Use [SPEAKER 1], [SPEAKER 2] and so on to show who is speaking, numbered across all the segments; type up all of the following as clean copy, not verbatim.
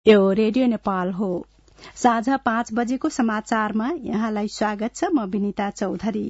[SPEAKER 1] यो रेडियो नेपाल हो। साँझ 5 बजेको समाचारमा यहाँलाई स्वागत छ। म विनिता चौधरी।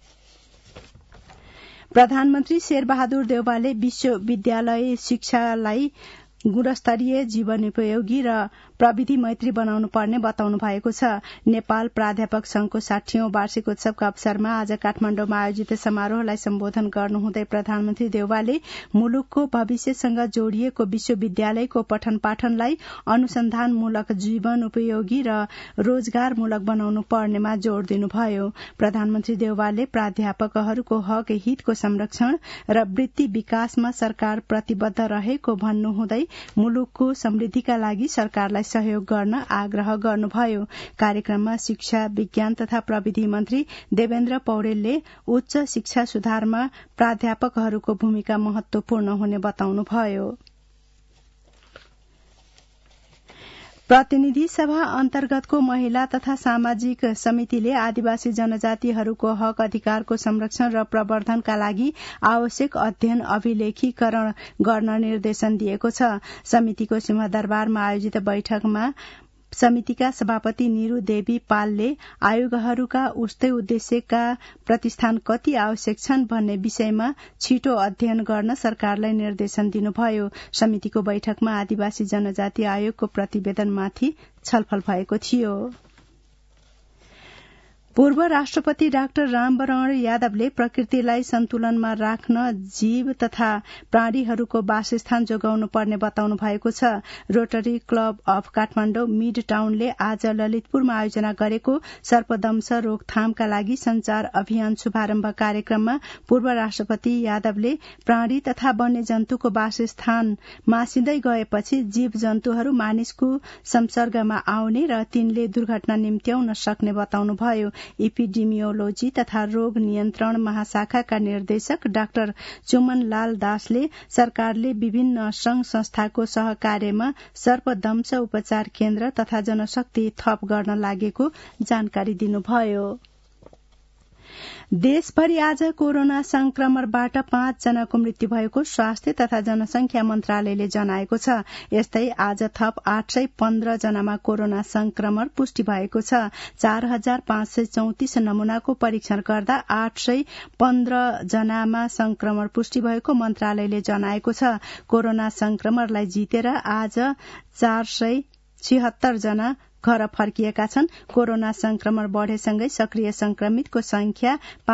[SPEAKER 1] प्रधानमन्त्री शेरबहादुर देउवाले विश्वविद्यालय शिक्षालाई गुणस्तरीय जीवनोपयोगी र प्रविधि मैत्री बनाउनु पर्ने बताउनु भएको छ। नेपाल प्राध्यापक संघको 60औं वार्षिकोत्सवका अवसरमा आज काठमाडौँमा आयोजित समारोहलाई सम्बोधन गर्नुहुँदै प्रधानमन्त्री देउवाले मुलुकको भविष्यसँग जोडिएको विश्वविद्यालयको पठन पाठनलाई अनुसन्धानमूलक जीवनोपयोगी र रोजगारमूलक बनाउनु पर्नेमा जोड़ दिनुभयो। प्रधानमन्त्री देउवाले प्राध्यापकहरूको हक हितको संरक्षण र वृत्ति विकासमा सरकार प्रतिबद्ध रहेको भन्नुहुँदै मुलुकको समृद्धिका लागि सरकारलाई सहयोग गर्न आग्रह गर्नुभयो। कार्यक्रममा शिक्षा विज्ञान तथा प्रविधि मन्त्री देवेन्द्र पौडेलले उच्च शिक्षा सुधारमा प्राध्यापकहरूको भूमिका महत्वपूर्ण हुने बताउनुभयो। प्रतिनिधि सभा अन्तर्गतको महिला तथा सामाजिक समितिले आदिवासी जनजातिहरूको हक अधिकारको संरक्षण र प्रवर्धनका लागि आवश्यक अध्ययन अभिलेखीकरण गर्न निर्देशन दिएको छ। समितिको सिंहदरबारमा आयोजित बैठकमा समितिका सभापति निरू देवी पालले आयोगहरूका उस्तै उद्देश्यका प्रतिष्ठान कति आवश्यक छन् भन्ने विषयमा छिटो अध्ययन गर्न सरकारलाई निर्देशन दिनुभयो। समितिको बैठकमा आदिवासी जनजाति आयोगको प्रतिवेदनमाथि छलफल भएको थियो। पूर्व राष्ट्रपति डाक्टर रामवरण यादवले प्रकृतिलाई सन्तुलनमा राख्न जीव तथा प्राणीहरूको वासस्थान जोगाउनु पर्ने बताउनु भएको छ। Rotary club of Kathmandu mid टाउनले आज ललितपुरमा आयोजना गरेको सर्पदंश रोकथामका लागि संचार अभियान शुभारम्भ कार्यक्रममा पूर्व राष्ट्रपति यादवले प्राणी तथा वन्यजन्तुको वासस्थान मासिँदै गएपछि जीव जन्तुहरू मानिसको संसर्गमा आउने र तिनले दुर्घटना निम्त्याउन सक्ने बताउनुभयो। इपिडेमियोलोजी तथा रोग नियन्त्रण महाशाखाका निर्देशक डाक्टर चुमन लाल दासले सरकारले विभिन्न संघ संस्थाको सहकार्यमा सर्पदंश उपचार केन्द्र तथा जनशक्ति थप गर्न लागेको जानकारी दिनुभयो। देशभरि आज कोरोना संक्रमणबाट 5 जनाको मृत्यु भएको स्वास्थ्य तथा जनसंख्या मन्त्रालयले जनाएको छ। यस्तै आज थप 815 जनामा कोरोना संक्रमण पुष्टि भएको छ। 4534 नमूनाको परीक्षण गर्दा 815 जनामा संक्रमण पुष्टि भएको मन्त्रालयले जनाएको छ। कोरोना संक्रमणलाई जितेर आज 476 जना घर फर्किएका छन्। कोरोना संक्रमण बढ़ेसँगै सक्रिय संक्रमितको संख्या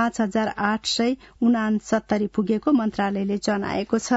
[SPEAKER 1] 5869 पुगेको मन्त्रालयले जनाएको छ।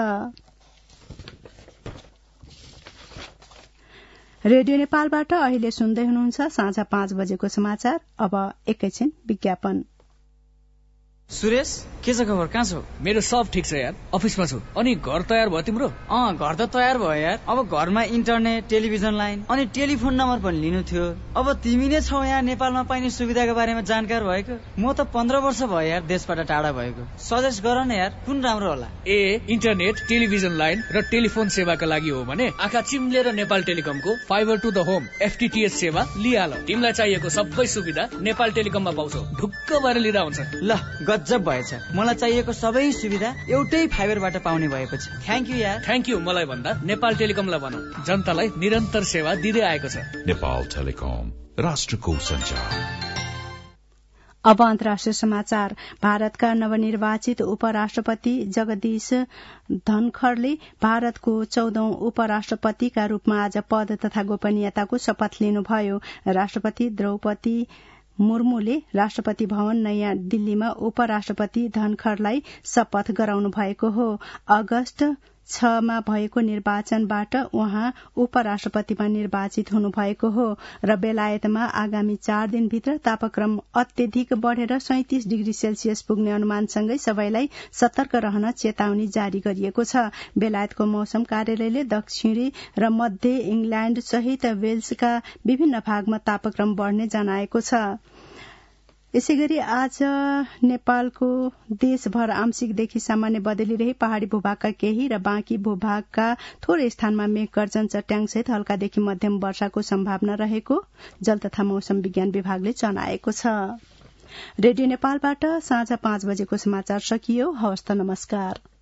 [SPEAKER 1] रेडियो नेपालबाट अहिले सुन्दै हुनुहुन्छ साँझ 5 बजेको समाचार। अब एकैछिन विज्ञापन।
[SPEAKER 2] सुरेश के छ खबर, कहाँ छौ?
[SPEAKER 3] मेरो सब ठिक छ यार, अफिसमा छु। अनि घर तयार भयो तिम्रो?
[SPEAKER 2] घर त तयार भयो यार। अब घरमा इन्टरनेट, टेलिभिजन लाइन अनि टेलिफोन नम्बर पनि लिनु थियो। अब तिमी नै छौ यहाँ नेपालमा पाइने सुविधाको बारेमा जानकार भएको। म त 15 वर्ष भयो यार देशबाट टाढा भएको। सजेस्ट गर न यार, कुन राम्रो होला?
[SPEAKER 3] इन्टरनेट, टेलिभिजन लाइन र टेलिफोन सेवाका लागि हो भने आँखा चिम्लेर नेपाल टेलिकमको fibre to the home FTTH सेवा लिहाल। तिमीलाई चाहिएको सबै सुविधा नेपाल टेलिकममा पाउँछौ। ढुक्क भएर लिँदा हुन्छ।
[SPEAKER 2] ल गजब भएछ, मलाई चाहिएको सबै सुविधा एउटै फाइबरबाट पाउने भएपछि। थ्याङ्क यू यार।
[SPEAKER 3] थ्याङ्क यू मलाई भन्दा नेपाल टेलिकमलाई भनौँ, जनतालाई निरन्तर सेवा दिँदै आएको छ।
[SPEAKER 4] नेपाल टेलिकम, राष्ट्रको सञ्चार।
[SPEAKER 1] अब अन्तर्राष्ट्रिय समाचार। भारतका नवनिर्वाचित उपराष्ट्रपति जगदीश धनखड़ले भारतको 14औं उपराष्ट्रपतिका रूपमा आज पद तथा गोपनीयताको शपथ लिनुभयो। राष्ट्रपति द्रौपदी मुर्मुले राष्ट्रपति भवन नयाँ दिल्लीमा उपराष्ट्रपति धनखड़लाई शपथ गराउनु भएको हो। अगस्त 6 मा भएको निर्वाचनबाट उहाँ उपराष्ट्रपतिमा निर्वाचित हुनुभएको हो र बेलायतमा आगामी 4 दिनभित्र तापक्रम अत्यधिक बढ़ेर 37 डिग्री सेल्सियस पुग्ने अनुमानसँगै सबैलाई सतर्क रहन चेतावनी जारी गरिएको छ। बेलायतको मौसम कार्यालयले दक्षिणी र मध्य इंग्ल्याण्ड सहित वेल्सका विभिन्न भागमा तापक्रम बढ़ने जनाएको छ। यसैगरी आज नेपालको देशभर आंशिकदेखि सामान्य बदली रही पहाड़ी भूभागका केही र बाँकी भूभागका थोरै स्थानमा मेघ गर्जन चट्याङसहित हल्कादेखि मध्यम वर्षाको सम्भावना रहेको जल तथा मौसम विज्ञान विभागले जनाएको छ। रेडियो नेपालबाट साँझ 5 बजेको समाचार सकियो। हवस् त, नमस्कार।